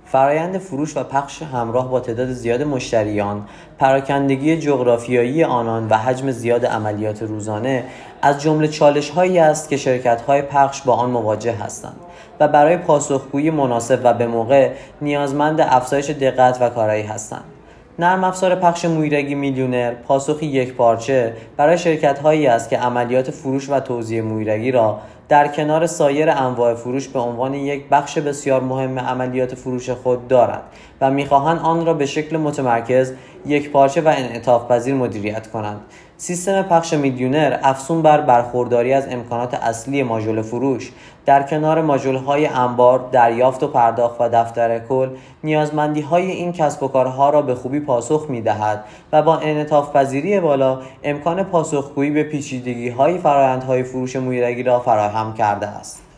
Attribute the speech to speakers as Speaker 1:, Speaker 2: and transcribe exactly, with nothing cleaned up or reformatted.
Speaker 1: فرایند فروش و پخش همراه با تعداد زیاد مشتریان، پراکندگی جغرافیایی آنان و حجم زیاد عملیات روزانه از جمله چالش‌هایی است که شرکت‌های پخش با آن مواجه هستند و برای پاسخگویی مناسب و به موقع نیازمند افزایش دقت و کارایی هستند. نرم افزار پخش مویرگی میلیونر پاسخی یکپارچه برای شرکت‌هایی است که عملیات فروش و توزیع مویرگی را در کنار سایر انواع فروش به عنوان یک بخش بسیار مهم عملیات فروش خود دارند و می‌خواهند آن را به شکل متمرکز، یکپارچه و انعطاف‌پذیر مدیریت کنند. سیستم پخش میلیونر افزون بر برخورداری از امکانات اصلی ماژول فروش در کنار ماژول‌های انبار، دریافت و پرداخت و دفتر کل، نیازمندی‌های این کسب و کارها را به خوبی پاسخ می‌دهد و با انعطاف‌پذیری بالا امکان پاسخگویی به پیچیدگی‌های فرآیندهای فروش مویرگی را فراهم کرده است.